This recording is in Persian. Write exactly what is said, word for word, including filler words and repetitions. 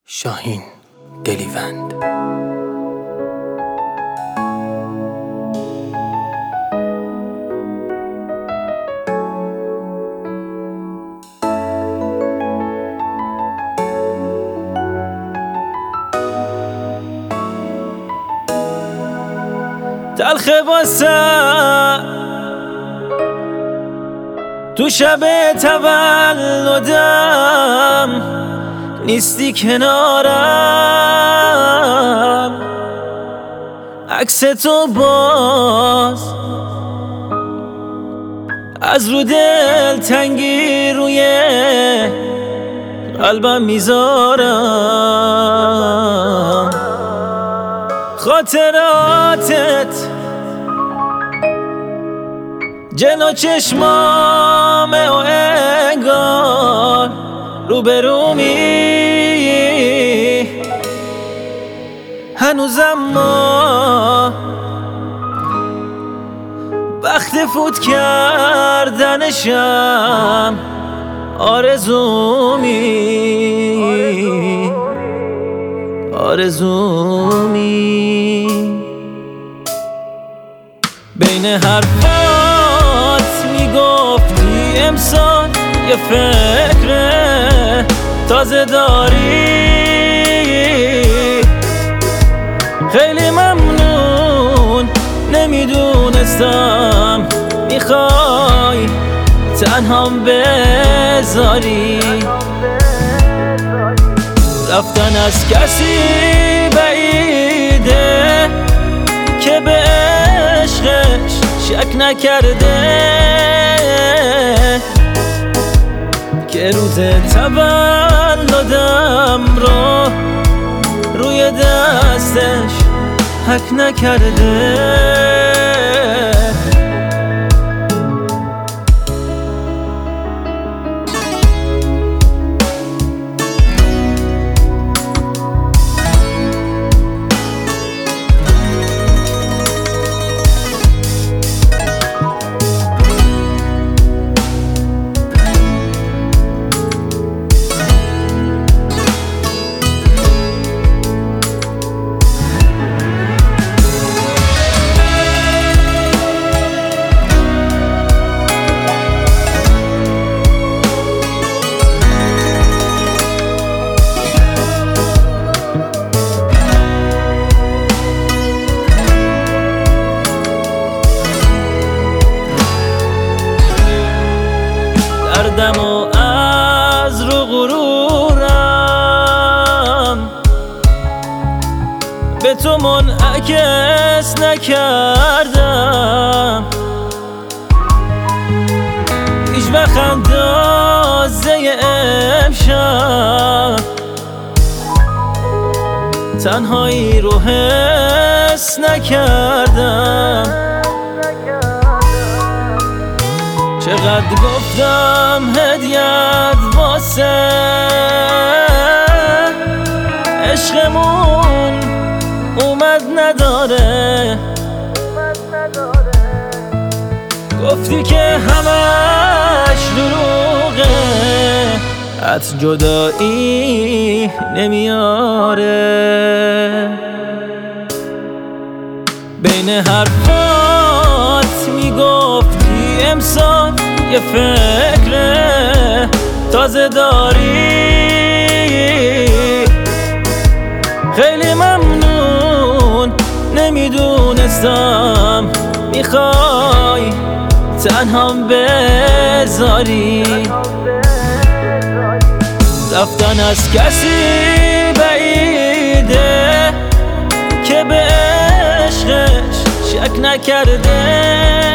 شاهین دلیوند. تلخ واسه تو شب تولدم نیستی کنارم، عکس تو باز از رو دل تنگی روی قلبم میذارم. خاطراتت جلو چشمامه و انگار روبرومی، هنوزم ما وقت فوت کردنشم آرزومی آرزومی. بین حرفات میگفتی امسال یه فکر تازه داری، خیلی ممنون. نمیدونستم میخوای تنهام بذاری، رفتن از کسی بعیده که به عشقش شک نکرده، که روز تولدم رو روی دستش حک نکرده. دردم و از رو غرورم به تو منعکس نکردم، هیچ وقت اندازه امشب تنهایی رو حس نکردم. چقدر گفتم هدیت واسه عشقمون اومد نداره، گفتی که همش دروغه، عطر جدایی نمیاره. بین حرفات میگفتی امسال یه فکر تازه داری، خیلی ممنون. نمیدونستم میخوای تنهام بذاری، رفتن از کسی بعیده که به عشقش شک نکرده،